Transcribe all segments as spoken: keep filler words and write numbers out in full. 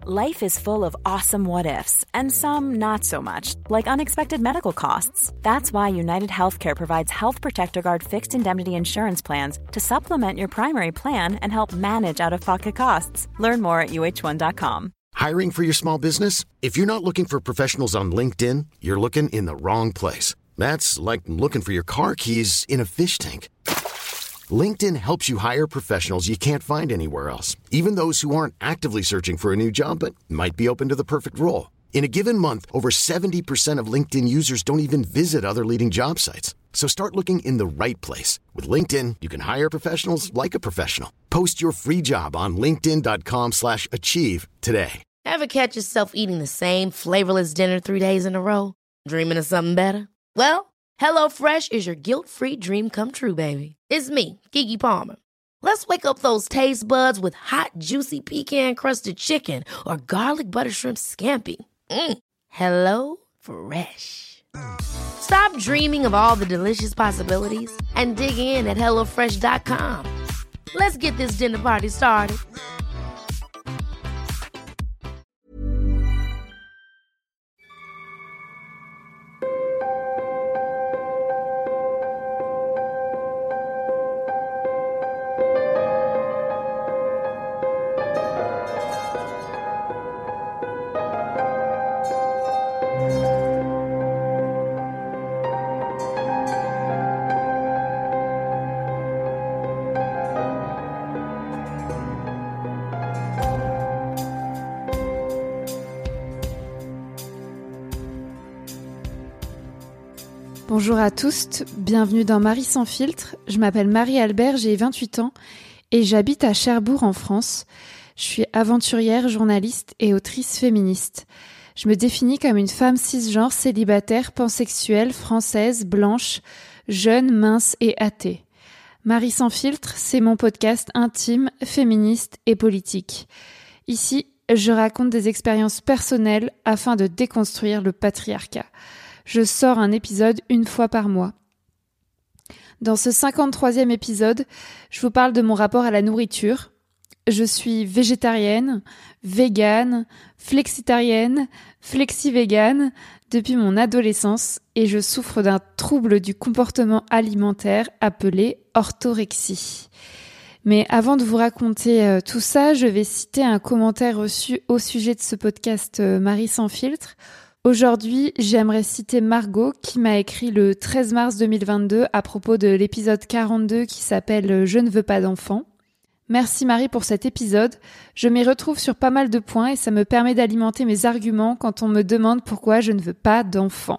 Life is full of awesome what-ifs, and some not so much, like unexpected medical costs. That's why United Healthcare provides Health Protector Guard fixed indemnity insurance plans to supplement your primary plan and help manage out-of-pocket costs. Learn more at U H one dot com. Hiring for your small business? If you're not looking for professionals on LinkedIn, you're looking in the wrong place. That's like looking for your car keys in a fish tank. LinkedIn helps you hire professionals you can't find anywhere else, even those who aren't actively searching for a new job but might be open to the perfect role. In a given month, over seventy percent of LinkedIn users don't even visit other leading job sites. So start looking in the right place. With LinkedIn, you can hire professionals like a professional. Post your free job on linkedin dot com slash achieve today. Ever catch yourself eating the same flavorless dinner three days in a row? Dreaming of something better? Well, HelloFresh is your guilt-free dream come true, baby. It's me, Keke Palmer. Let's wake up those taste buds with hot, juicy pecan-crusted chicken or garlic butter shrimp scampi. Mm. Hello Fresh. Stop dreaming of all the delicious possibilities and dig in at hello fresh dot com. Let's get this dinner party started. Bonjour à tous, bienvenue dans Marie sans filtre. Je m'appelle Marie-Albert, j'ai vingt-huit ans et j'habite à Cherbourg en France. Je suis aventurière, journaliste et autrice féministe. Je me définis comme une femme cisgenre, célibataire, pansexuelle, française, blanche, jeune, mince et athée. Marie sans filtre, c'est mon podcast intime, féministe et politique. Ici, je raconte des expériences personnelles afin de déconstruire le patriarcat. Je sors un épisode une fois par mois. Dans ce cinquante-troisième épisode, je vous parle de mon rapport à la nourriture. Je suis végétarienne, végane, flexitarienne, flexi-végane depuis mon adolescence et je souffre d'un trouble du comportement alimentaire appelé orthorexie. Mais avant de vous raconter euh, tout ça, je vais citer un commentaire reçu au sujet de ce podcast euh, Marie sans filtre. Aujourd'hui, j'aimerais citer Margot qui m'a écrit le treize mars deux mille vingt-deux à propos de l'épisode quarante-deux qui s'appelle « Je ne veux pas d'enfant ». Merci Marie pour cet épisode. Je m'y retrouve sur pas mal de points et ça me permet d'alimenter mes arguments quand on me demande pourquoi je ne veux pas d'enfant.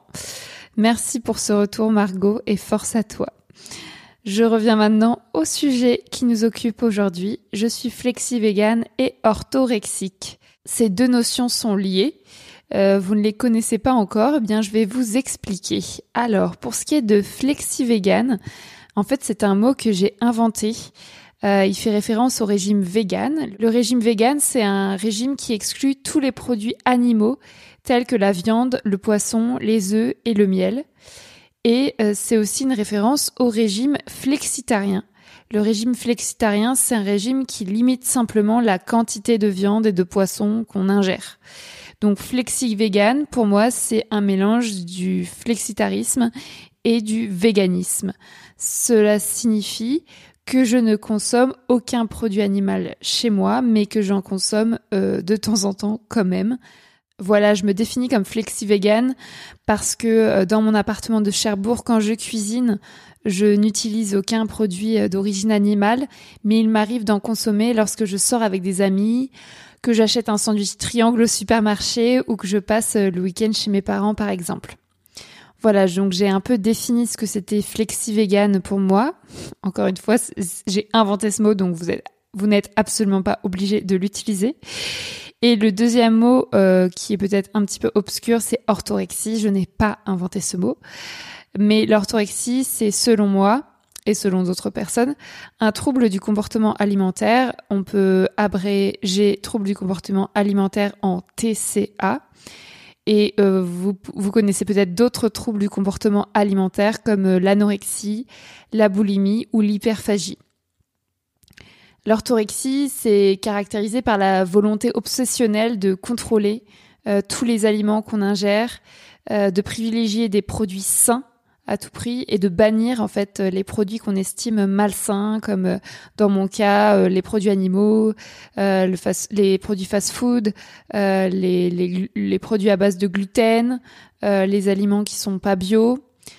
Merci pour ce retour Margot et force à toi. Je reviens maintenant au sujet qui nous occupe aujourd'hui. Je suis flexi-végane et orthorexique. Ces deux notions sont liées. Euh, vous ne les connaissez pas encore, eh bien je vais vous expliquer. Alors, pour ce qui est de flexi-végane, en fait c'est un mot que j'ai inventé. Euh, il fait référence au régime vegan. Le régime vegan, c'est un régime qui exclut tous les produits animaux tels que la viande, le poisson, les œufs et le miel. Et euh, c'est aussi une référence au régime flexitarien. Le régime flexitarien, c'est un régime qui limite simplement la quantité de viande et de poisson qu'on ingère. Donc flexi-vegan, pour moi, c'est un mélange du flexitarisme et du véganisme. Cela signifie que je ne consomme aucun produit animal chez moi, mais que j'en consomme euh, de temps en temps quand même. Voilà, je me définis comme flexi-vegan parce que euh, dans mon appartement de Cherbourg, quand je cuisine, je n'utilise aucun produit d'origine animale, mais il m'arrive d'en consommer lorsque je sors avec des amis, que j'achète un sandwich triangle au supermarché ou que je passe le week-end chez mes parents par exemple. Voilà, donc j'ai un peu défini ce que c'était flexi-vegan pour moi. Encore une fois, j'ai inventé ce mot, donc vous êtes, vous n'êtes absolument pas obligé de l'utiliser. Et le deuxième mot, euh, qui est peut-être un petit peu obscur, c'est orthorexie. Je n'ai pas inventé ce mot. Mais l'orthorexie, c'est selon moi, et selon d'autres personnes, un trouble du comportement alimentaire. On peut abréger trouble du comportement alimentaire en T C A. Et euh, vous, vous connaissez peut-être d'autres troubles du comportement alimentaire comme l'anorexie, la boulimie ou l'hyperphagie. L'orthorexie, c'est caractérisé par la volonté obsessionnelle de contrôler euh, tous les aliments qu'on ingère, euh, de privilégier des produits sains à tout prix et de bannir en fait les produits qu'on estime malsains, comme euh, dans mon cas euh, les produits animaux, euh, le fast, les produits fast-food, euh, les, les, les produits à base de gluten, euh, les aliments qui sont pas bio,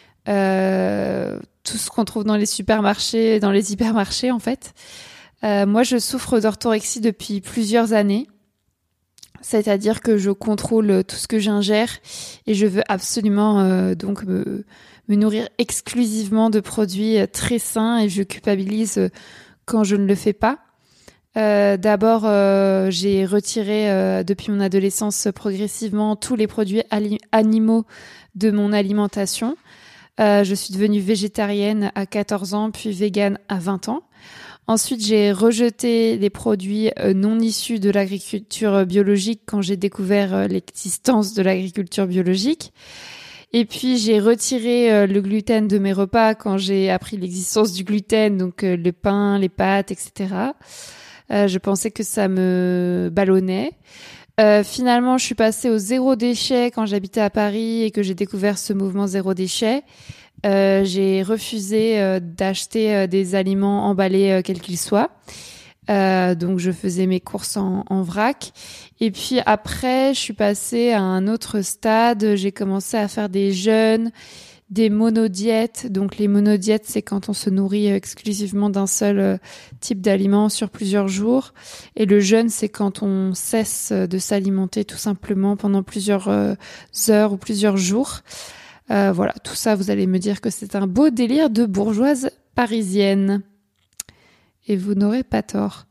euh, tout ce qu'on trouve dans les supermarchés, dans les hypermarchés en fait. Euh, moi, je souffre d'orthorexie depuis plusieurs années. C'est-à-dire que je contrôle tout ce que j'ingère et je veux absolument euh, donc me, me nourrir exclusivement de produits très sains et je culpabilise quand je ne le fais pas. Euh, d'abord, euh, j'ai retiré euh, depuis mon adolescence progressivement tous les produits ali- animaux de mon alimentation. Euh, je suis devenue végétarienne à quatorze ans, puis végane à vingt ans. Ensuite, j'ai rejeté les produits non issus de l'agriculture biologique quand j'ai découvert l'existence de l'agriculture biologique. Et puis, j'ai retiré le gluten de mes repas quand j'ai appris l'existence du gluten, donc le pain, les pâtes, et cetera. Euh, je pensais que ça me ballonnait. Euh, finalement, je suis passée au zéro déchet quand j'habitais à Paris et que j'ai découvert ce mouvement zéro déchet. Euh, j'ai refusé euh, d'acheter euh, des aliments emballés euh, quels qu'ils soient. Euh, donc, je faisais mes courses en, en vrac. Et puis après, je suis passée à un autre stade. J'ai commencé à faire des jeûnes, des monodiètes. Donc, les monodiètes, c'est quand on se nourrit exclusivement d'un seul euh, type d'aliment sur plusieurs jours. Et le jeûne, c'est quand on cesse de s'alimenter tout simplement pendant plusieurs euh, heures ou plusieurs jours. Euh, voilà, tout ça, vous allez me dire que c'est un beau délire de bourgeoise parisienne. Et vous n'aurez pas tort.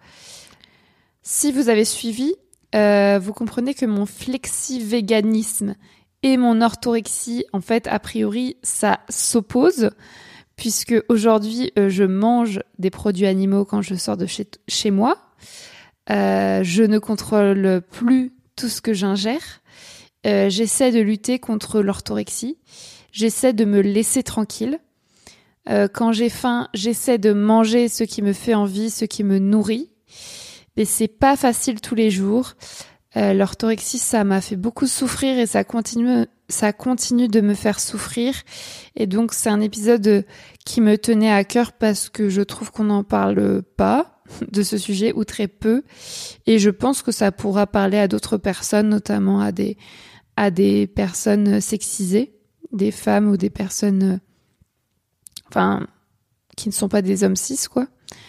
Si vous avez suivi, euh, vous comprenez que mon flexi-véganisme et mon orthorexie, en fait, a priori, ça s'oppose, puisque aujourd'hui, euh, je mange des produits animaux quand je sors de chez, chez moi. Euh, je ne contrôle plus tout ce que j'ingère. Euh, j'essaie de lutter contre l'orthorexie. J'essaie de me laisser tranquille. Euh, quand j'ai faim, j'essaie de manger ce qui me fait envie, ce qui me nourrit. Mais c'est pas facile tous les jours. Euh, l'orthorexie, ça m'a fait beaucoup souffrir et ça continue, ça continue de me faire souffrir. Et donc, c'est un épisode qui me tenait à cœur parce que je trouve qu'on n'en parle pas de ce sujet ou très peu. Et je pense que ça pourra parler à d'autres personnes, notamment à des à des personnes sexisées, des femmes ou des personnes, enfin, qui ne sont pas des hommes cis, quoi.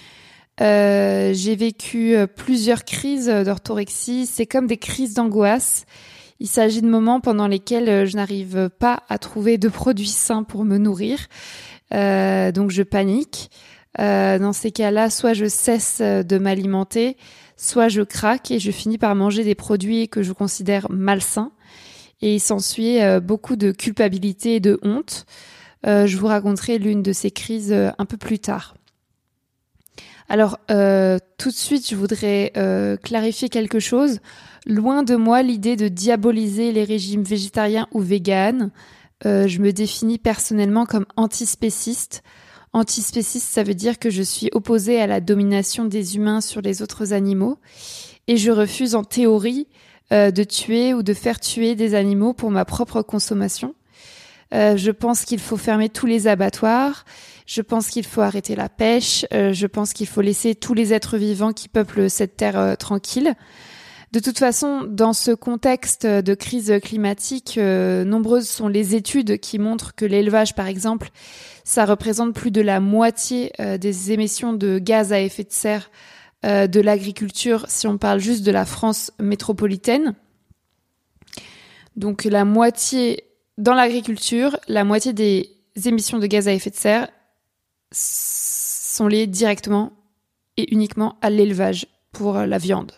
Euh, j'ai vécu plusieurs crises d'orthorexie. C'est comme des crises d'angoisse. Il s'agit de moments pendant lesquels je n'arrive pas à trouver de produits sains pour me nourrir. Euh, donc je panique. Euh, dans ces cas-là, soit je cesse de m'alimenter, soit je craque et je finis par manger des produits que je considère malsains. Et il s'ensuit euh, beaucoup de culpabilité et de honte. Euh, je vous raconterai l'une de ces crises euh, un peu plus tard. Alors, euh, tout de suite, je voudrais euh, clarifier quelque chose. Loin de moi l'idée de diaboliser les régimes végétariens ou véganes. Euh, je me définis personnellement comme antispéciste. Antispéciste, ça veut dire que je suis opposée à la domination des humains sur les autres animaux. Et je refuse en théorie euh, de tuer ou de faire tuer des animaux pour ma propre consommation. Euh, je pense qu'il faut fermer tous les abattoirs. Je pense qu'il faut arrêter la pêche. Euh, je pense qu'il faut laisser tous les êtres vivants qui peuplent cette terre euh, tranquille. De toute façon, dans ce contexte de crise climatique, euh, nombreuses sont les études qui montrent que l'élevage, par exemple, ça représente plus de la moitié euh, des émissions de gaz à effet de serre euh, de l'agriculture, si on parle juste de la France métropolitaine. Donc la moitié dans l'agriculture, la moitié des émissions de gaz à effet de serre sont liées directement et uniquement à l'élevage pour la viande.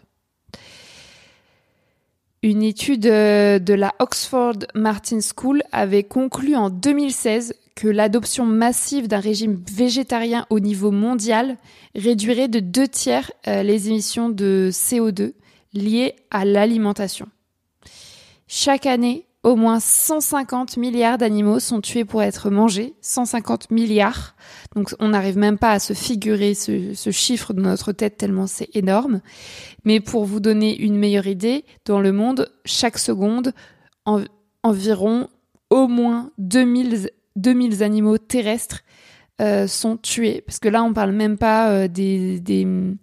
Une étude de la Oxford Martin School avait conclu en deux mille seize que l'adoption massive d'un régime végétarien au niveau mondial réduirait de deux tiers les émissions de C O deux liées à l'alimentation. Chaque année, au moins cent cinquante milliards d'animaux sont tués pour être mangés. cent cinquante milliards. Donc, on n'arrive même pas à se figurer ce, ce chiffre dans notre tête tellement c'est énorme. Mais pour vous donner une meilleure idée, dans le monde, chaque seconde, en, environ au moins deux mille, deux mille animaux terrestres euh, sont tués. Parce que là, on parle même pas euh, des, des,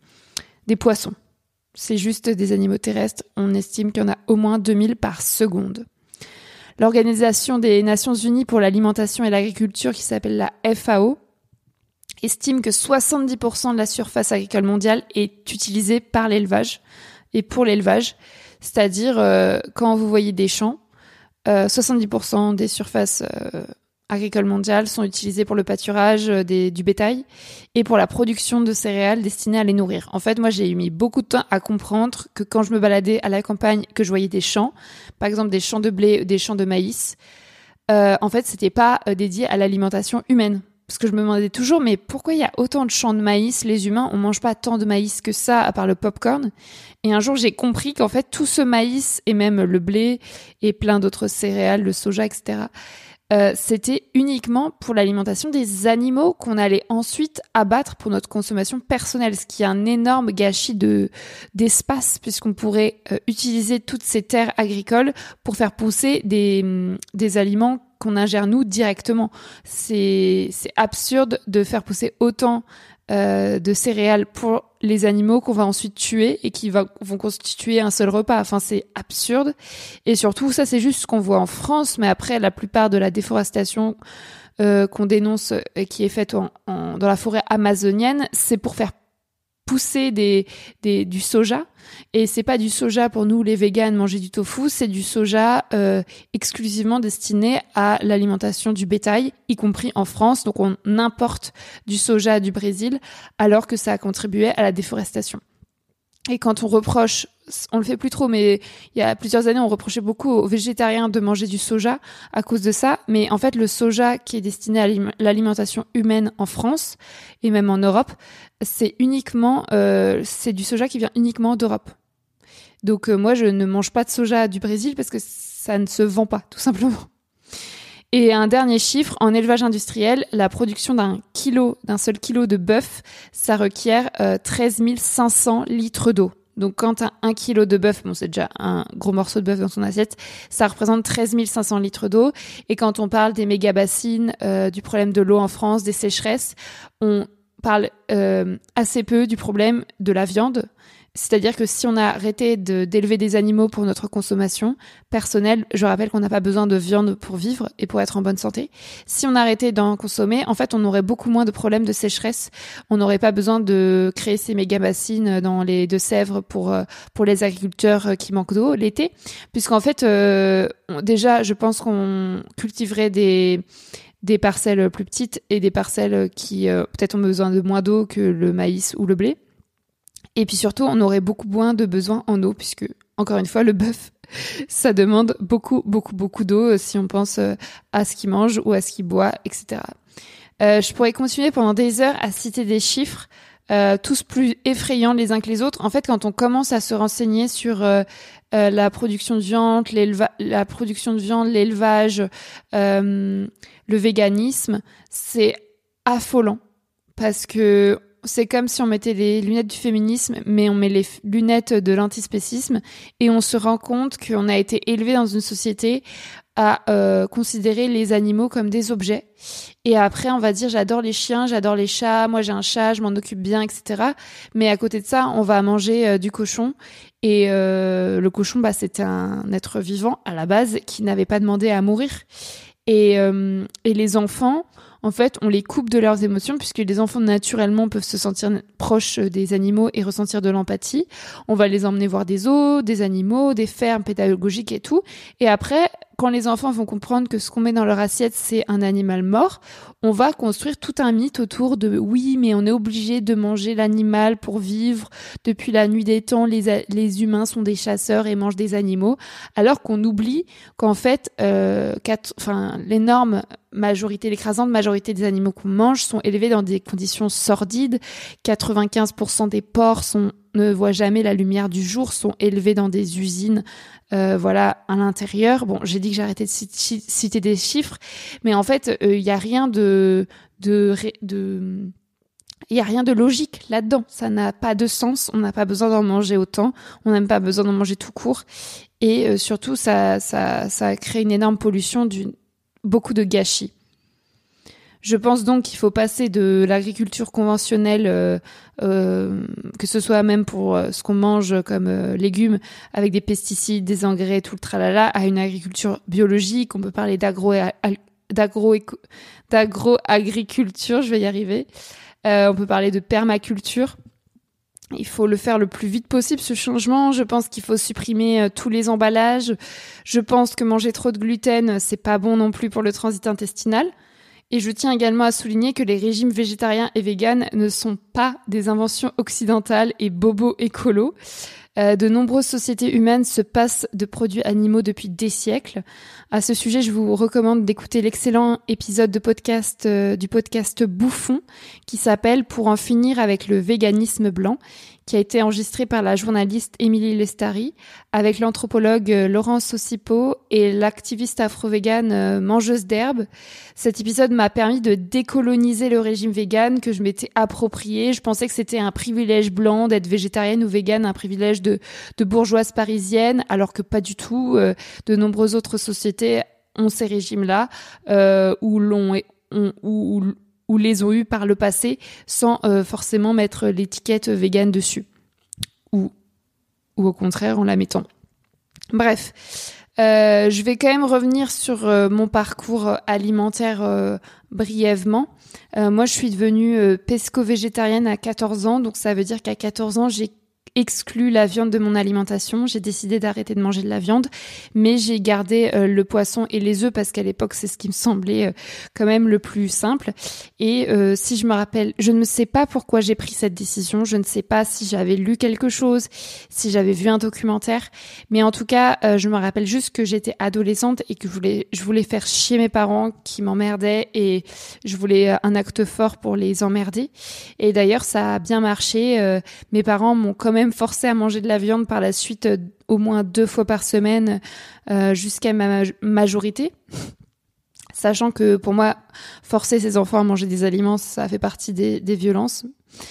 des poissons. C'est juste des animaux terrestres. On estime qu'il y en a au moins deux mille par seconde. L'Organisation des Nations Unies pour l'alimentation et l'agriculture, qui s'appelle la F A O, estime que soixante-dix pour cent de la surface agricole mondiale est utilisée par l'élevage et pour l'élevage. C'est-à-dire, euh, quand vous voyez des champs, euh, soixante-dix pour cent des surfaces euh, agricoles mondiales sont utilisées pour le pâturage euh, des, du bétail et pour la production de céréales destinées à les nourrir. En fait, moi, j'ai mis beaucoup de temps à comprendre que quand je me baladais à la campagne, que je voyais des champs, par exemple des champs de blé, des champs de maïs, euh, en fait, c'était pas euh, dédié à l'alimentation humaine. Parce que je me demandais toujours, mais pourquoi il y a autant de champs de maïs? Les humains, on mange pas tant de maïs que ça, à part le popcorn. Et un jour, j'ai compris qu'en fait, tout ce maïs, et même le blé, et plein d'autres céréales, le soja, et cetera, euh, c'était uniquement pour l'alimentation des animaux qu'on allait ensuite abattre pour notre consommation personnelle, ce qui est un énorme gâchis de, d'espace, puisqu'on pourrait euh, utiliser toutes ces terres agricoles pour faire pousser des, des aliments qu'on ingère nous directement. C'est, c'est absurde de faire pousser autant euh, de céréales pour les animaux qu'on va ensuite tuer et qui va, vont constituer un seul repas. Enfin, c'est absurde. Et surtout, ça, c'est juste ce qu'on voit en France. Mais après, la plupart de la déforestation euh, qu'on dénonce et qui est faite en, en, dans la forêt amazonienne, c'est pour faire pousser des, des, du soja. Et c'est pas du soja pour nous, les véganes, manger du tofu, c'est du soja euh, exclusivement destiné à l'alimentation du bétail, y compris en France. Donc on importe du soja du Brésil, alors que ça a contribué à la déforestation. Et quand on reproche, on le fait plus trop, mais il y a plusieurs années, on reprochait beaucoup aux végétariens de manger du soja à cause de ça. Mais en fait, le soja qui est destiné à l'alimentation humaine en France et même en Europe, c'est uniquement, euh, c'est du soja qui vient uniquement d'Europe. Donc euh, moi, je ne mange pas de soja du Brésil parce que ça ne se vend pas, tout simplement. Et un dernier chiffre, en élevage industriel, la production d'un kilo, d'un seul kilo de bœuf, ça requiert euh, treize mille cinq cents litres d'eau. Donc quand t'as un kilo de bœuf, bon c'est déjà un gros morceau de bœuf dans ton assiette, ça représente treize mille cinq cents litres d'eau. Et quand on parle des méga-bassines, euh, du problème de l'eau en France, des sécheresses, on parle euh, assez peu du problème de la viande. C'est-à-dire que si on a arrêté de, d'élever des animaux pour notre consommation personnelle, je rappelle qu'on n'a pas besoin de viande pour vivre et pour être en bonne santé. Si on arrêtait d'en consommer, en fait, on aurait beaucoup moins de problèmes de sécheresse. On n'aurait pas besoin de créer ces méga-bassines dans les Deux-Sèvres pour, pour les agriculteurs qui manquent d'eau l'été. Puisqu'en fait, euh, déjà, je pense qu'on cultiverait des... des parcelles plus petites et des parcelles qui euh, peut-être ont besoin de moins d'eau que le maïs ou le blé. Et puis surtout, on aurait beaucoup moins de besoin en eau puisque, encore une fois, le bœuf, ça demande beaucoup, beaucoup, beaucoup d'eau si on pense à ce qu'il mange ou à ce qu'il boit, et cetera. Euh, je pourrais continuer pendant des heures à citer des chiffres, euh, tous plus effrayants les uns que les autres. En fait, quand on commence à se renseigner sur euh, euh, la production de viande, l'éleва- la production de viande, l'élevage, euh, le véganisme, c'est affolant parce que c'est comme si on mettait les lunettes du féminisme, mais on met les f- lunettes de l'antispécisme et on se rend compte qu'on a été élevé dans une société à euh, considérer les animaux comme des objets. Et après, on va dire, j'adore les chiens, j'adore les chats, moi j'ai un chat, je m'en occupe bien, et cetera. Mais à côté de ça, on va manger euh, du cochon. Et euh, le cochon, bah, c'était un être vivant à la base qui n'avait pas demandé à mourir. Et, euh, et les enfants... En fait, on les coupe de leurs émotions puisque les enfants, naturellement, peuvent se sentir proches des animaux et ressentir de l'empathie. On va les emmener voir des zoos, des animaux, des fermes pédagogiques et tout. Et après, quand les enfants vont comprendre que ce qu'on met dans leur assiette, c'est un animal mort, on va construire tout un mythe autour de « oui, mais on est obligé de manger l'animal pour vivre. Depuis la nuit des temps, les, les humains sont des chasseurs et mangent des animaux. » Alors qu'on oublie qu'en fait, euh, quatre, enfin, l'énorme majorité, l'écrasante majorité des animaux qu'on mange sont élevés dans des conditions sordides. quatre-vingt-quinze pour cent des porcs sont ne voient jamais la lumière du jour, sont élevés dans des usines, euh, voilà, à l'intérieur. Bon, j'ai dit que j'arrêtais de citer des chiffres, mais en fait, il euh, y a rien de, de, de, il y a rien de logique là-dedans. Ça n'a pas de sens. On n'a pas besoin d'en manger autant. On n'a même pas besoin d'en manger tout court. Et euh, surtout, ça, ça, ça crée une énorme pollution, du, beaucoup de gâchis. Je pense donc qu'il faut passer de l'agriculture conventionnelle, euh, euh, que ce soit même pour euh, ce qu'on mange comme euh, légumes, avec des pesticides, des engrais, tout le tralala, à une agriculture biologique. On peut parler d'agro, d'agro, d'agro-agriculture, je vais y arriver. Euh, on peut parler de permaculture. Il faut le faire le plus vite possible, ce changement. Je pense qu'il faut supprimer euh, tous les emballages. Je pense que manger trop de gluten, c'est pas bon non plus pour le transit intestinal. Et je tiens également à souligner que les régimes végétariens et véganes ne sont pas des inventions occidentales et bobos écolos. Euh, de nombreuses sociétés humaines se passent de produits animaux depuis des siècles. À ce sujet, je vous recommande d'écouter l'excellent épisode de podcast euh, du podcast Bouffon qui s'appelle « Pour en finir avec le véganisme blanc », qui a été enregistré par la journaliste Émilie Lestari avec l'anthropologue Laurence Ossipo et l'activiste afro-végane euh, mangeuse d'herbe. Cet épisode m'a permis de décoloniser le régime vegan que je m'étais approprié. Je pensais que c'était un privilège blanc d'être végétarienne ou végane, un privilège de, de bourgeoise parisienne, alors que pas du tout. Euh, de nombreuses autres sociétés ont ces régimes-là, euh, ou l'ont, ont, ou, ou, ou les ont eus par le passé sans euh, forcément mettre l'étiquette végane dessus. Ou, ou au contraire en la mettant. Bref, euh, je vais quand même revenir sur euh, mon parcours alimentaire euh, brièvement. Euh, moi, je suis devenue euh, pesco-végétarienne à quatorze ans, donc ça veut dire qu'à quatorze ans, j'ai exclu la viande de mon alimentation. J'ai décidé d'arrêter de manger de la viande, mais j'ai gardé euh, le poisson et les œufs parce qu'à l'époque, c'est ce qui me semblait euh, quand même le plus simple. Et euh, si je me rappelle, je ne sais pas pourquoi j'ai pris cette décision. Je ne sais pas si j'avais lu quelque chose, si j'avais vu un documentaire, mais en tout cas, euh, je me rappelle juste que j'étais adolescente et que je voulais, je voulais faire chier mes parents qui m'emmerdaient et je voulais un acte fort pour les emmerder. Et d'ailleurs, ça a bien marché. Euh, mes parents m'ont quand même forcé à manger de la viande par la suite euh, au moins deux fois par semaine euh, jusqu'à ma majorité. Sachant que pour moi, forcer ses enfants à manger des aliments, ça fait partie des, des violences.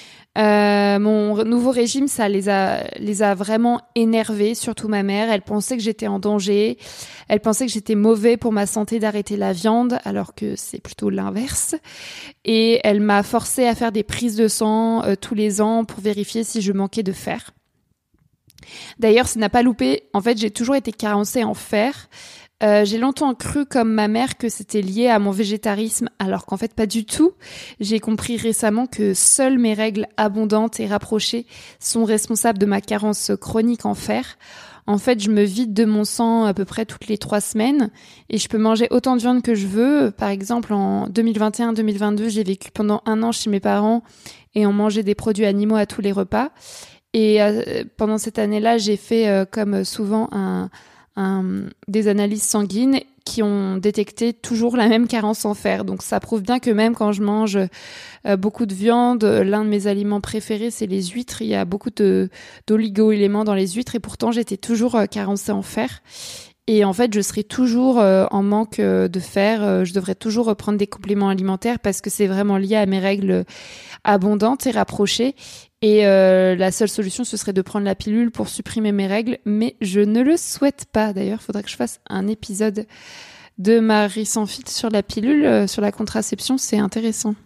Euh, mon nouveau régime, ça les a, les a vraiment énervés, surtout ma mère. Elle pensait que j'étais en danger. Elle pensait que j'étais mauvais pour ma santé d'arrêter la viande, alors que c'est plutôt l'inverse. Et elle m'a forcé à faire des prises de sang euh, tous les ans pour vérifier si je manquais de fer. D'ailleurs, ça n'a pas loupé. En fait, j'ai toujours été carencée en fer. Euh, j'ai longtemps cru, comme ma mère, que c'était lié à mon végétarisme, alors qu'en fait pas du tout. J'ai compris récemment que seules mes règles abondantes et rapprochées sont responsables de ma carence chronique en fer. En fait, je me vide de mon sang à peu près toutes les trois semaines et je peux manger autant de viande que je veux. Par exemple, en deux mille vingt et un deux mille vingt-deux, j'ai vécu pendant un an chez mes parents et on mangeait des produits animaux à tous les repas. Et euh, pendant cette année-là, j'ai fait, euh, comme souvent, un... Un, des analyses sanguines qui ont détecté toujours la même carence en fer. Donc ça prouve bien que même quand je mange euh, beaucoup de viande, l'un de mes aliments préférés, c'est les huîtres. Il y a beaucoup de, d'oligo-éléments dans les huîtres et pourtant j'étais toujours euh, carencée en fer. Et en fait, je serai toujours euh, en manque euh, de fer. Euh, je devrais toujours reprendre des compléments alimentaires parce que c'est vraiment lié à mes règles abondantes et rapprochées. Et euh, la seule solution, ce serait de prendre la pilule pour supprimer mes règles. Mais je ne le souhaite pas. D'ailleurs, il faudrait que je fasse un épisode de Marie sans filtre sur la pilule, euh, sur la contraception. C'est intéressant.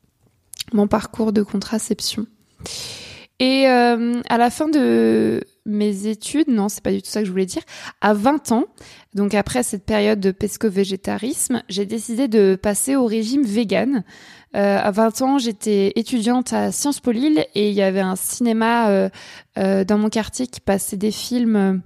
Mon parcours de contraception. Et euh, à la fin de mes études, non, c'est pas du tout ça que je voulais dire, à vingt ans, donc après cette période de pesco-végétarisme, j'ai décidé de passer au régime vegan. Euh, à vingt ans, j'étais étudiante à Sciences Po Lille et il y avait un cinéma euh, euh, dans mon quartier qui passait des films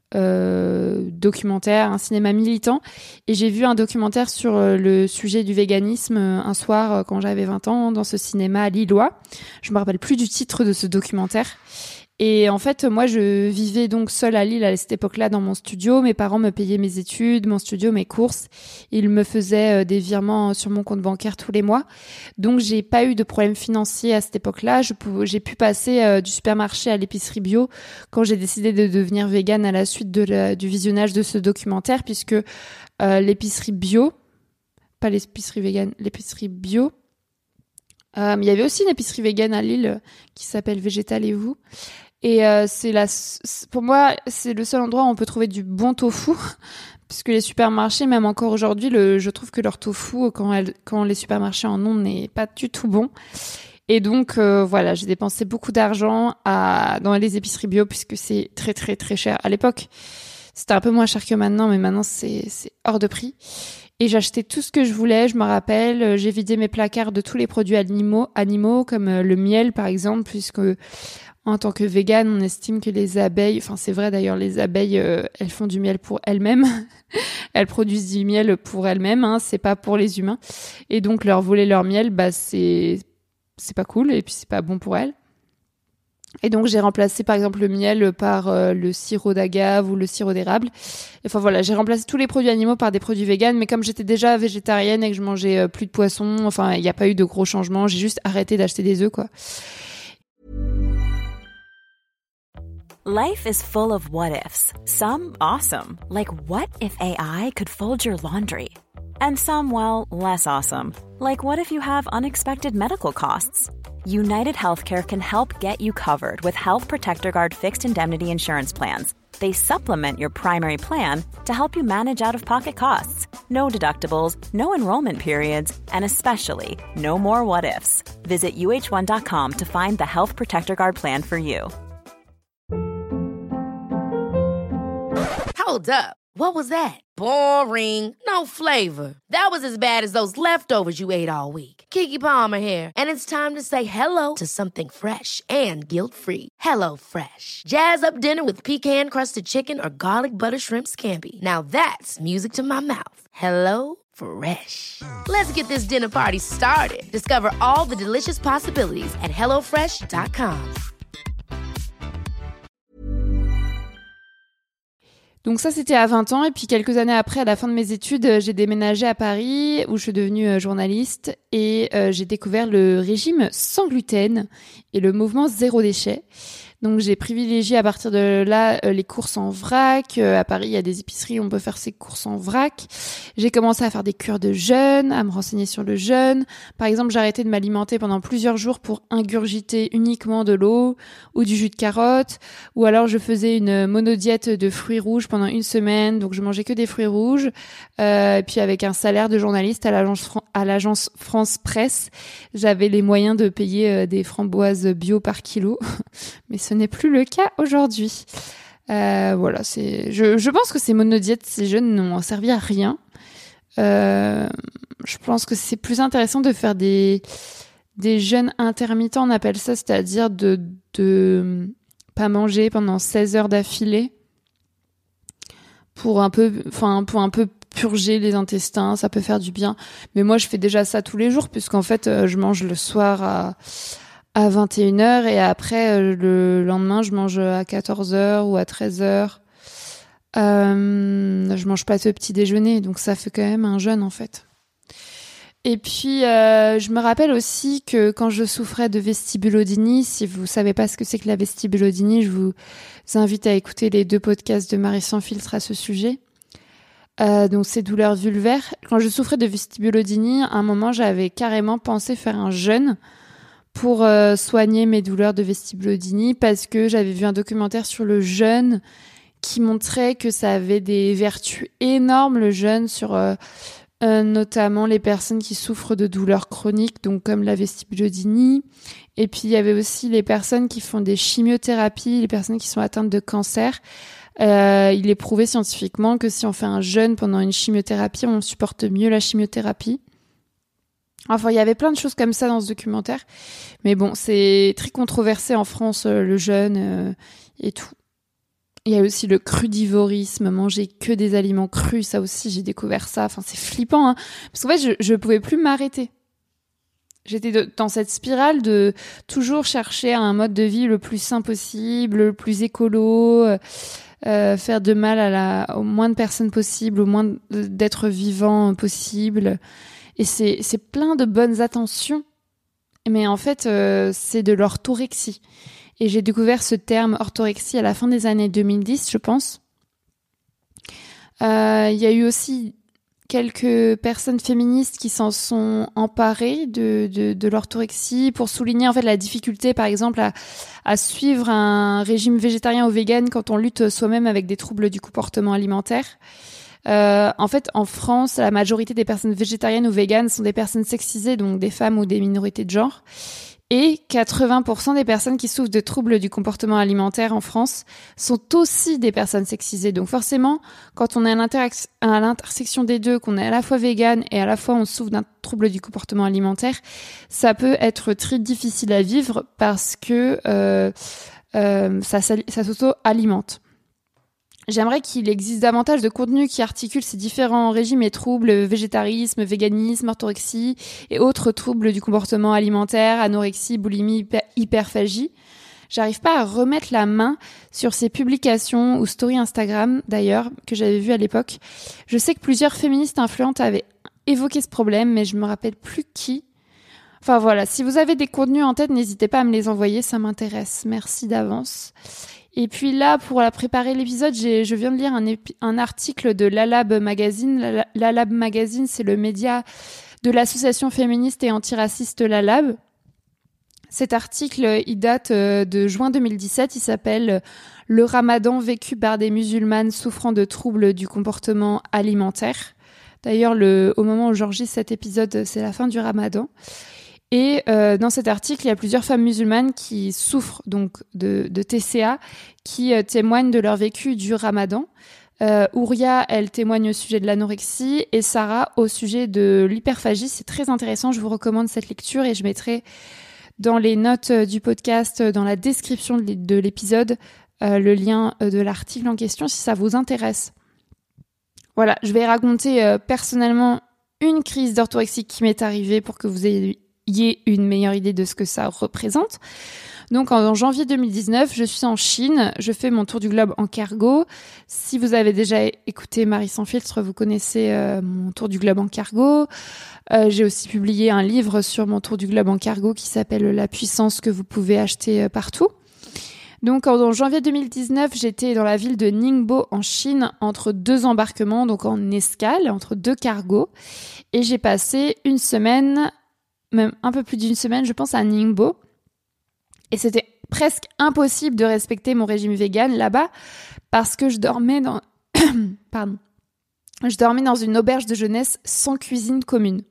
euh, documentaires, un cinéma militant. Et j'ai vu un documentaire sur euh, le sujet du véganisme euh, un soir euh, quand j'avais vingt ans dans ce cinéma lillois. Je me rappelle plus du titre de ce documentaire. Et en fait, moi, je vivais donc seule à Lille à cette époque-là dans mon studio. Mes parents me payaient mes études, mon studio, mes courses. Ils me faisaient des virements sur mon compte bancaire tous les mois. Donc, j'ai pas eu de problème financier à cette époque-là. Je pouvais, j'ai pu passer euh, du supermarché à l'épicerie bio quand j'ai décidé de devenir végane à la suite de la, du visionnage de ce documentaire, puisque euh, l'épicerie bio, pas l'épicerie végane, l'épicerie bio, euh, il y avait aussi une épicerie végane à Lille qui s'appelle Végétal et vous. Et euh, c'est la, pour moi, c'est le seul endroit où on peut trouver du bon tofu, puisque les supermarchés, même encore aujourd'hui, le, je trouve que leur tofu, quand, elle, quand les supermarchés en ont, n'est pas du tout bon. Et donc, euh, voilà, j'ai dépensé beaucoup d'argent à, dans les épiceries bio, puisque c'est très, très, très cher. À l'époque, c'était un peu moins cher que maintenant, mais maintenant, c'est, c'est hors de prix. Et j'achetais tout ce que je voulais, je me rappelle. J'ai vidé mes placards de tous les produits animaux, animaux comme le miel, par exemple, puisque en tant que végane, on estime que les abeilles, enfin c'est vrai d'ailleurs, les abeilles, euh, elles font du miel pour elles-mêmes. Elles produisent du miel pour elles-mêmes, hein, c'est pas pour les humains. Et donc leur voler leur miel, bah c'est c'est pas cool et puis c'est pas bon pour elles. Et donc j'ai remplacé par exemple le miel par euh, le sirop d'agave ou le sirop d'érable. Enfin voilà, j'ai remplacé tous les produits animaux par des produits véganes, mais comme j'étais déjà végétarienne et que je mangeais euh, plus de poisson, enfin il n'y a pas eu de gros changements, j'ai juste arrêté d'acheter des œufs quoi. Life is full of what-ifs. Some awesome, like what if A I could fold your laundry? And some, well, less awesome, like what if you have unexpected medical costs? United Healthcare can help get you covered with Health Protector Guard fixed indemnity insurance plans. They supplement your primary plan to help you manage out-of-pocket costs. No deductibles, no enrollment periods, and especially no more what-ifs. Visit U H one dot com to find the Health Protector Guard plan for you. Hold up. What was that? Boring. No flavor. That was as bad as those leftovers you ate all week. Keke Palmer here, and it's time to say hello to something fresh and guilt-free. Hello Fresh. Jazz up dinner with pecan-crusted chicken or garlic butter shrimp scampi. Now that's music to my mouth. Hello Fresh. Let's get this dinner party started. Discover all the delicious possibilities at hello fresh dot com. Donc ça, c'était à vingt ans. Et puis quelques années après, à la fin de mes études, j'ai déménagé à Paris où je suis devenue journaliste et euh, j'ai découvert le régime sans gluten et le mouvement zéro déchet. Donc j'ai privilégié à partir de là euh, les courses en vrac. Euh, à Paris, il y a des épiceries où on peut faire ses courses en vrac. J'ai commencé à faire des cures de jeûne, à me renseigner sur le jeûne. Par exemple, j'ai arrêté de m'alimenter pendant plusieurs jours pour ingurgiter uniquement de l'eau ou du jus de carotte. Ou alors je faisais une monodiète de fruits rouges pendant une semaine. Donc je mangeais que des fruits rouges. Euh, et puis avec un salaire de journaliste à l'agence, Fran- à l'agence France Presse, j'avais les moyens de payer euh, des framboises bio par kilo. Mais ce n'est plus le cas aujourd'hui. Euh, voilà, c'est. Je, je pense que ces monodiètes, ces jeûnes n'ont servi à rien. Euh, je pense que c'est plus intéressant de faire des des jeûnes intermittents, on appelle ça, c'est-à-dire de de pas manger pendant seize heures d'affilée pour un peu, enfin pour un peu purger les intestins, ça peut faire du bien. Mais moi, je fais déjà ça tous les jours puisqu'en fait, je mange le soir à à vingt et une heures et après le lendemain je mange à quatorze heures ou à treize heures. Euh, je mange pas ce petit déjeuner, donc ça fait quand même un jeûne en fait. Et puis euh, je me rappelle aussi que quand je souffrais de vestibulodynie, si vous savez pas ce que c'est que la vestibulodynie, je vous invite à écouter les deux podcasts de Marie sans filtre à ce sujet. Euh, donc ces douleurs vulvaires. Quand je souffrais de vestibulodynie, à un moment j'avais carrément pensé faire un jeûne pour euh, soigner mes douleurs de vestibulodynie parce que j'avais vu un documentaire sur le jeûne qui montrait que ça avait des vertus énormes, le jeûne, sur euh, euh, notamment les personnes qui souffrent de douleurs chroniques, donc comme la vestibulodynie. Et puis il y avait aussi les personnes qui font des chimiothérapies, les personnes qui sont atteintes de cancer. Euh, il est prouvé scientifiquement que si on fait un jeûne pendant une chimiothérapie, on supporte mieux la chimiothérapie. Enfin, il y avait plein de choses comme ça dans ce documentaire. Mais bon, c'est très controversé en France, euh, le jeûne euh, et tout. Il y a aussi le crudivorisme, manger que des aliments crus. Ça aussi, j'ai découvert ça. Enfin, c'est flippant, hein. Parce qu'en fait, je, je pouvais plus m'arrêter. J'étais de, dans cette spirale de toujours chercher un mode de vie le plus sain possible, le plus écolo, euh, faire de mal à la, au moins de personnes possible, au moins d'êtres vivants possible. Et c'est, c'est plein de bonnes intentions. Mais en fait, euh, c'est de l'orthorexie. Et j'ai découvert ce terme orthorexie à la fin des années deux mille dix, je pense. Il euh, y a eu aussi quelques personnes féministes qui s'en sont emparées de, de, de l'orthorexie pour souligner en fait la difficulté, par exemple, à, à suivre un régime végétarien ou vegan quand on lutte soi-même avec des troubles du comportement alimentaire. Euh, en fait, en France, la majorité des personnes végétariennes ou véganes sont des personnes sexisées, donc des femmes ou des minorités de genre. Et quatre-vingts pour cent des personnes qui souffrent de troubles du comportement alimentaire en France sont aussi des personnes sexisées. Donc forcément, quand on est à, l'interac- à l'intersection des deux, qu'on est à la fois végane et à la fois on souffre d'un trouble du comportement alimentaire, ça peut être très difficile à vivre parce que euh, euh, ça, ça s'auto-alimente. J'aimerais qu'il existe davantage de contenu qui articule ces différents régimes et troubles, végétarisme, véganisme, orthorexie et autres troubles du comportement alimentaire, anorexie, boulimie, hyper- hyperphagie. J'arrive pas à remettre la main sur ces publications ou stories Instagram, d'ailleurs, que j'avais vues à l'époque. Je sais que plusieurs féministes influentes avaient évoqué ce problème, mais je me rappelle plus qui. Enfin voilà, si vous avez des contenus en tête, n'hésitez pas à me les envoyer, ça m'intéresse. Merci d'avance. Et puis là, pour la préparer l'épisode, j'ai, je viens de lire un, épi- un article de Lalab Magazine. La- Lalab Magazine, c'est le média de l'association féministe et antiraciste Lalab. Cet article, il date de juin deux mille dix-sept. Il s'appelle « Le ramadan vécu par des musulmanes souffrant de troubles du comportement alimentaire ». D'ailleurs, le, au moment où j'enregistre cet épisode, c'est la fin du ramadan. Et euh, dans cet article, il y a plusieurs femmes musulmanes qui souffrent donc de, de T C A, qui euh, témoignent de leur vécu du ramadan. Euh, Ouria, elle témoigne au sujet de l'anorexie et Sarah au sujet de l'hyperphagie. C'est très intéressant, je vous recommande cette lecture et je mettrai dans les notes du podcast, dans la description de l'épisode, euh, le lien de l'article en question si ça vous intéresse. Voilà, je vais raconter euh, personnellement une crise d'orthorexie qui m'est arrivée pour que vous ayez une meilleure idée de ce que ça représente. Donc en janvier deux mille dix-neuf, je suis en Chine, je fais mon tour du globe en cargo. Si vous avez déjà écouté Marie sans filtre, vous connaissez euh, mon tour du globe en cargo. Euh, j'ai aussi publié un livre sur mon tour du globe en cargo qui s'appelle La puissance que vous pouvez acheter euh, partout. Donc en janvier deux mille dix-neuf, j'étais dans la ville de Ningbo en Chine entre deux embarquements, donc en escale, entre deux cargos. Et j'ai passé une semaine, même un peu plus d'une semaine, je pense, à Ningbo. Et c'était presque impossible de respecter mon régime vegan là-bas parce que je dormais dans, pardon, je dormais dans une auberge de jeunesse sans cuisine commune.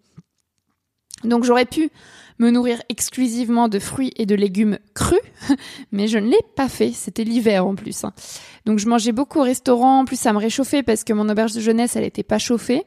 Donc j'aurais pu me nourrir exclusivement de fruits et de légumes crus, mais je ne l'ai pas fait. C'était l'hiver en plus. Hein. Donc je mangeais beaucoup au restaurant. En plus, ça me réchauffait parce que mon auberge de jeunesse, elle n'était pas chauffée.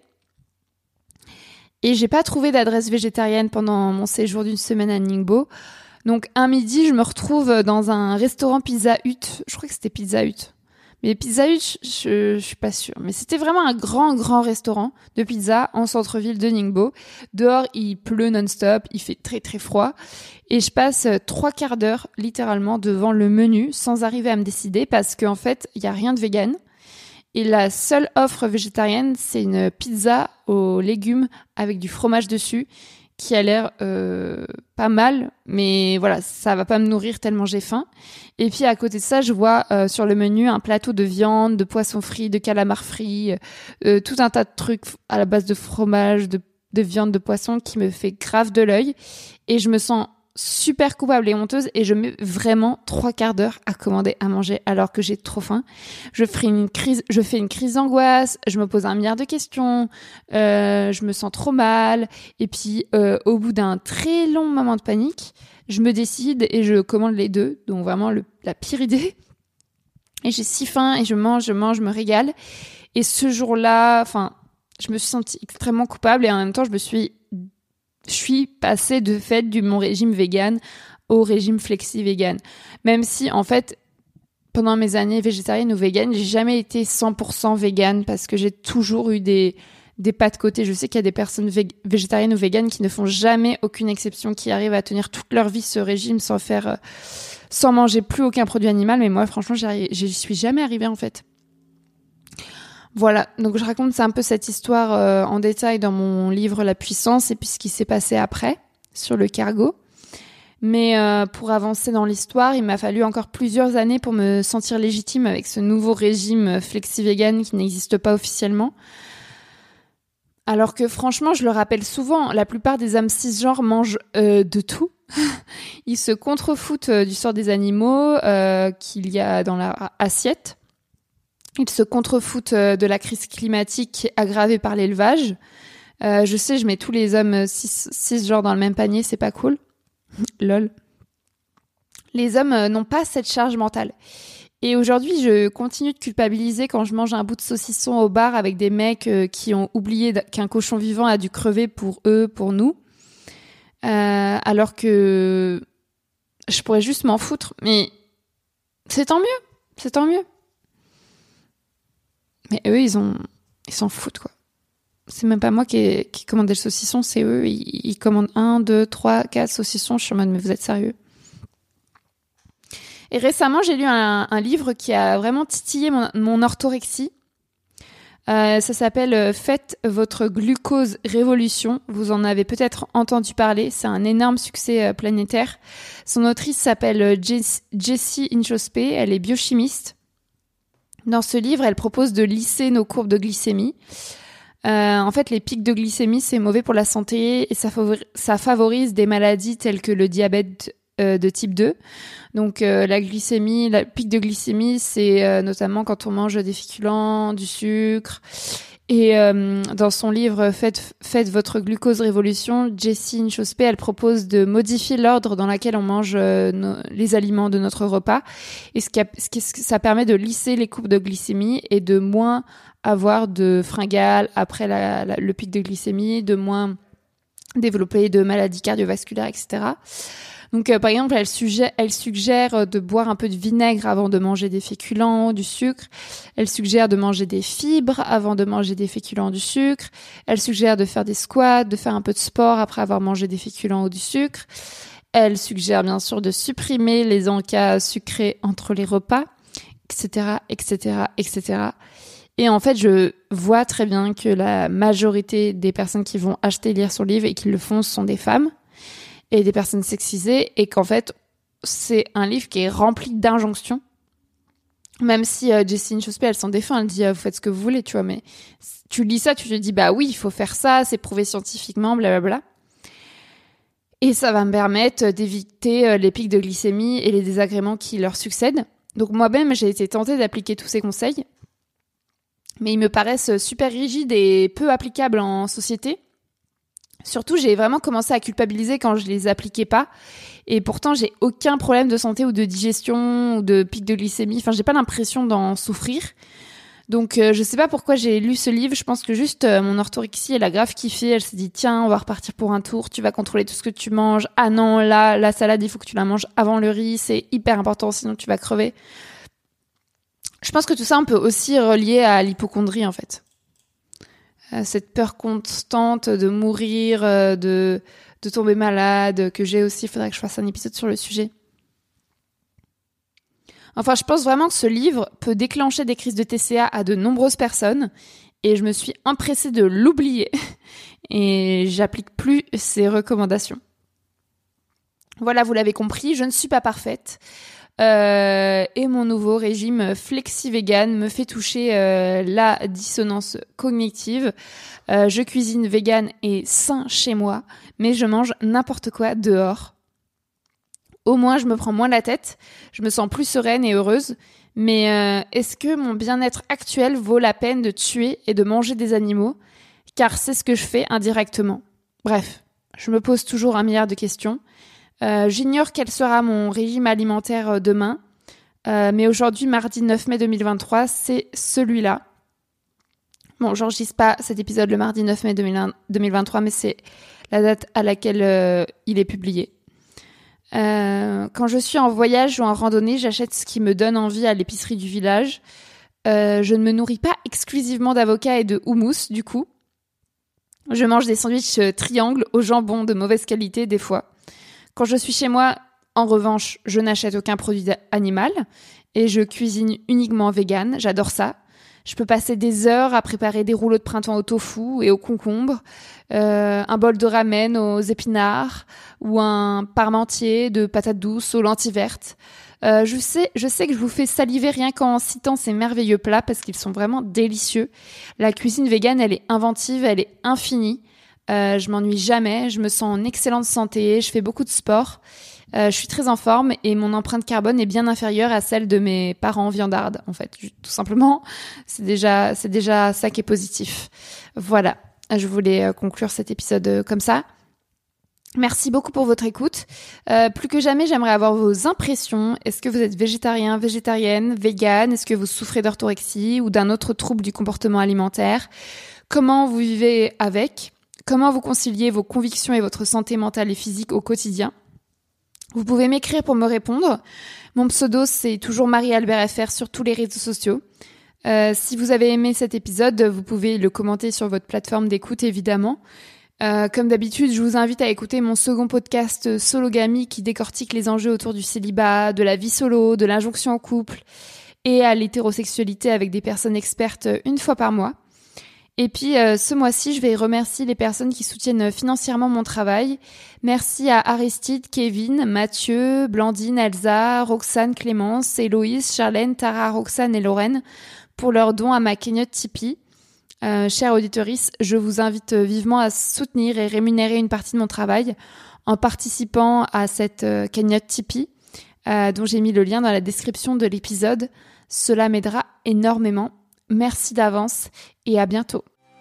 Et j'ai pas trouvé d'adresse végétarienne pendant mon séjour d'une semaine à Ningbo. Donc un midi, je me retrouve dans un restaurant Pizza Hut. Je crois que c'était Pizza Hut. Mais Pizza Hut, je, je suis pas sûre. Mais c'était vraiment un grand, grand restaurant de pizza en centre-ville de Ningbo. Dehors, il pleut non-stop, il fait très, très froid. Et je passe trois quarts d'heure, littéralement, devant le menu sans arriver à me décider parce qu'en fait, il y a rien de vegan. Et la seule offre végétarienne, c'est une pizza aux légumes avec du fromage dessus qui a l'air euh, pas mal, mais voilà, ça va pas me nourrir tellement j'ai faim. Et puis à côté de ça, je vois euh, sur le menu un plateau de viande, de poisson frit, de calamar frit, euh, tout un tas de trucs à la base de fromage, de, de viande, de poisson qui me fait grave de l'œil. Et je me sens super coupable et honteuse et je mets vraiment trois quarts d'heure à commander à manger alors que j'ai trop faim. Je fais une crise, je fais une crise d'angoisse, je me pose un milliard de questions, euh, je me sens trop mal et puis euh, au bout d'un très long moment de panique, je me décide et je commande les deux, donc vraiment le, la pire idée. Et j'ai si faim et je mange, je mange, je me régale. Et ce jour-là, enfin, je me suis sentie extrêmement coupable et en même temps, je me suis Je suis passée de fait du mon régime vegan au régime flexi-vegan. Même si, en fait, pendant mes années végétariennes ou véganes, j'ai jamais été cent pour cent vegan parce que j'ai toujours eu des, des pas de côté. Je sais qu'il y a des personnes vég- végétariennes ou véganes qui ne font jamais aucune exception, qui arrivent à tenir toute leur vie ce régime sans faire, euh, sans manger plus aucun produit animal. Mais moi, franchement, j'y, j'y suis jamais arrivée en fait. Voilà, donc je raconte c'est un peu cette histoire euh, en détail dans mon livre La Puissance et puis ce qui s'est passé après sur le cargo. Mais euh, pour avancer dans l'histoire, il m'a fallu encore plusieurs années pour me sentir légitime avec ce nouveau régime flexi-vegan qui n'existe pas officiellement. Alors que franchement, je le rappelle souvent, la plupart des hommes cisgenres mangent euh, de tout. Ils se contrefoutent euh, du sort des animaux euh, qu'il y a dans leur assiette. Ils se contrefoutent euh, de la crise climatique aggravée par l'élevage. Euh, je sais, je mets tous les hommes cis- cisgenres dans le même panier, c'est pas cool. Lol. Les hommes euh, n'ont pas cette charge mentale. Et aujourd'hui, je continue de culpabiliser quand je mange un bout de saucisson au bar avec des mecs euh, qui ont oublié qu'un cochon vivant a dû crever pour eux, pour nous. Euh, alors que je pourrais juste m'en foutre. Mais c'est tant mieux. C'est tant mieux. Mais eux, ils ont, ils s'en foutent, quoi. C'est même pas moi qui, ai, qui commandais le saucisson, c'est eux. Ils, ils commandent un, deux, trois, quatre saucissons. Je suis en mode, mais vous êtes sérieux? Et récemment, j'ai lu un, un livre qui a vraiment titillé mon, mon orthorexie. Euh, ça s'appelle « Faites votre glucose révolution ». Vous en avez peut-être entendu parler. C'est un énorme succès euh, planétaire. Son autrice s'appelle Jess, Jessie Inchauspé. Elle est biochimiste. Dans ce livre, elle propose de lisser nos courbes de glycémie. Euh, en fait, les pics de glycémie, c'est mauvais pour la santé et ça, favori- ça favorise des maladies telles que le diabète euh, de type deux. Donc, euh, la glycémie, la pic de glycémie, c'est euh, notamment quand on mange des féculents, du sucre. Et euh, dans son livre Faites, Faites votre glucose révolution, Jessie Inchauspé, elle propose de modifier l'ordre dans lequel on mange euh, nos, les aliments de notre repas. Et ce qui, a, ce qui ça permet de lisser les courbes de glycémie et de moins avoir de fringales après la, la, le pic de glycémie, de moins développer de maladies cardiovasculaires, et cetera. Donc, euh, par exemple, elle suggère, elle suggère de boire un peu de vinaigre avant de manger des féculents, du sucre. Elle suggère de manger des fibres avant de manger des féculents, du sucre. Elle suggère de faire des squats, de faire un peu de sport après avoir mangé des féculents ou du sucre. Elle suggère bien sûr de supprimer les encas sucrés entre les repas, et cetera, et cetera, et cetera. Et en fait, je vois très bien que la majorité des personnes qui vont acheter et lire son livre et qui le font sont des femmes et des personnes sexisées, et qu'en fait, c'est un livre qui est rempli d'injonctions. Même si euh, Jessie Inchauspé, elle s'en défend, elle dit euh, « vous faites ce que vous voulez », tu vois, mais tu lis ça, tu te dis « bah oui, il faut faire ça, c'est prouvé scientifiquement, blablabla ». Et ça va me permettre d'éviter euh, les pics de glycémie et les désagréments qui leur succèdent. Donc moi-même, j'ai été tentée d'appliquer tous ces conseils, mais ils me paraissent super rigides et peu applicables en société. Surtout, j'ai vraiment commencé à culpabiliser quand je les appliquais pas. Et pourtant, j'ai aucun problème de santé ou de digestion ou de pic de glycémie. Enfin, j'ai pas l'impression d'en souffrir. Donc, euh, je sais pas pourquoi j'ai lu ce livre. Je pense que juste euh, mon orthorexie, elle a grave kiffé. Elle s'est dit, tiens, on va repartir pour un tour. Tu vas contrôler tout ce que tu manges. Ah non, là, la salade, il faut que tu la manges avant le riz. C'est hyper important, sinon tu vas crever. Je pense que tout ça, on peut aussi relier à l'hypocondrie, en fait. Cette peur constante de mourir, de, de tomber malade, que j'ai aussi. Il faudrait que je fasse un épisode sur le sujet. Enfin, je pense vraiment que ce livre peut déclencher des crises de T C A à de nombreuses personnes, et je me suis empressée de l'oublier. Et j'applique plus ces recommandations. Voilà, vous l'avez compris, je ne suis pas parfaite. Euh, et mon nouveau régime flexi-vegan me fait toucher euh, la dissonance cognitive. Euh, je cuisine vegan et sain chez moi, mais je mange n'importe quoi dehors. Au moins, je me prends moins la tête, je me sens plus sereine et heureuse. Mais euh, est-ce que mon bien-être actuel vaut la peine de tuer et de manger des animaux? Car c'est ce que je fais indirectement. Bref, je me pose toujours un milliard de questions. Euh, j'ignore quel sera mon régime alimentaire demain, euh, mais aujourd'hui, mardi neuf mai deux mille vingt-trois, c'est celui-là. Bon, j'enregistre pas cet épisode le mardi neuf mai deux mille vingt-trois, mais c'est la date à laquelle euh, il est publié. Euh, quand je suis en voyage ou en randonnée, j'achète ce qui me donne envie à l'épicerie du village. Euh, je ne me nourris pas exclusivement d'avocats et de houmous, du coup. Je mange des sandwichs triangles au jambon de mauvaise qualité des fois. Quand je suis chez moi, en revanche, je n'achète aucun produit animal et je cuisine uniquement vegan. J'adore ça. Je peux passer des heures à préparer des rouleaux de printemps au tofu et aux concombres, euh, un bol de ramen aux épinards ou un parmentier de patates douces aux lentilles vertes. Euh, je sais, je sais que je vous fais saliver rien qu'en citant ces merveilleux plats parce qu'ils sont vraiment délicieux. La cuisine végane, elle est inventive, elle est infinie. Euh, je m'ennuie jamais, je me sens en excellente santé, je fais beaucoup de sport. Euh, je suis très en forme et mon empreinte carbone est bien inférieure à celle de mes parents viandards, en fait. Tout simplement, c'est déjà, c'est déjà ça qui est positif. Voilà, je voulais conclure cet épisode comme ça. Merci beaucoup pour votre écoute. Euh, plus que jamais, j'aimerais avoir vos impressions. Est-ce que vous êtes végétarien, végétarienne, vegan? Est-ce que vous souffrez d'orthorexie ou d'un autre trouble du comportement alimentaire? Comment vous vivez avec? Comment vous conciliez vos convictions et votre santé mentale et physique au quotidien? Vous pouvez m'écrire pour me répondre. Mon pseudo, c'est toujours Marie-Albert F R sur tous les réseaux sociaux. Euh, si vous avez aimé cet épisode, vous pouvez le commenter sur votre plateforme d'écoute, évidemment. Euh, comme d'habitude, je vous invite à écouter mon second podcast Sologamie qui décortique les enjeux autour du célibat, de la vie solo, de l'injonction au couple et à l'hétérosexualité avec des personnes expertes une fois par mois. Et puis, euh, ce mois-ci, je vais remercier les personnes qui soutiennent financièrement mon travail. Merci à Aristide, Kevin, Mathieu, Blandine, Elsa, Roxane, Clémence, Héloïse, Charlène, Tara, Roxane et Lorraine pour leurs dons à ma cagnotte Tipeee. Euh, chère auditrice, je vous invite vivement à soutenir et rémunérer une partie de mon travail en participant à cette euh, cagnotte Tipeee, euh, dont j'ai mis le lien dans la description de l'épisode. Cela m'aidera énormément. Merci d'avance et à bientôt.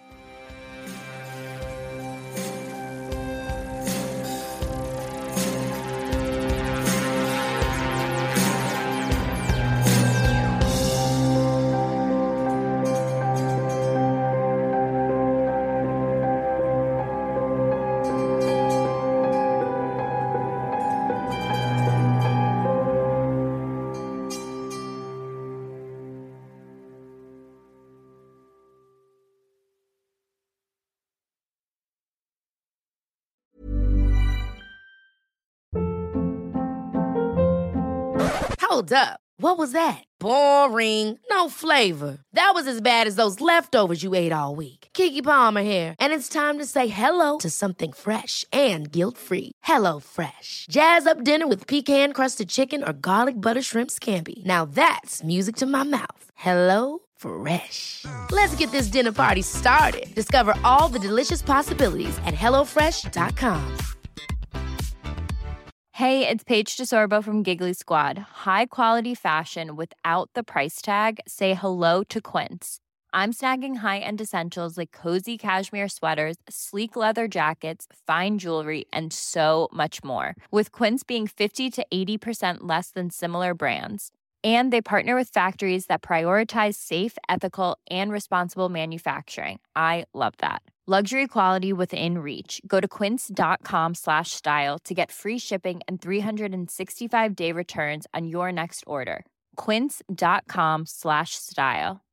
Hold up. What was that? Boring. No flavor. That was as bad as those leftovers you ate all week. Keke Palmer here. And it's time to say hello to something fresh and guilt-free. Hello Fresh. Jazz up dinner with pecan-crusted chicken or garlic butter shrimp scampi. Now that's music to my mouth. Hello Fresh. Let's get this dinner party started. Discover all the delicious possibilities at hello fresh dot com. Hey, it's Paige DeSorbo from Giggly Squad. High quality fashion without the price tag. Say hello to Quince. I'm snagging high-end essentials like cozy cashmere sweaters, sleek leather jackets, fine jewelry, and so much more. With Quince being fifty to eighty percent less than similar brands. And they partner with factories that prioritize safe, ethical, and responsible manufacturing. I love that. Luxury quality within reach. Go to quince.com slash style to get free shipping and three sixty-five day returns on your next order. Quince.com slash style.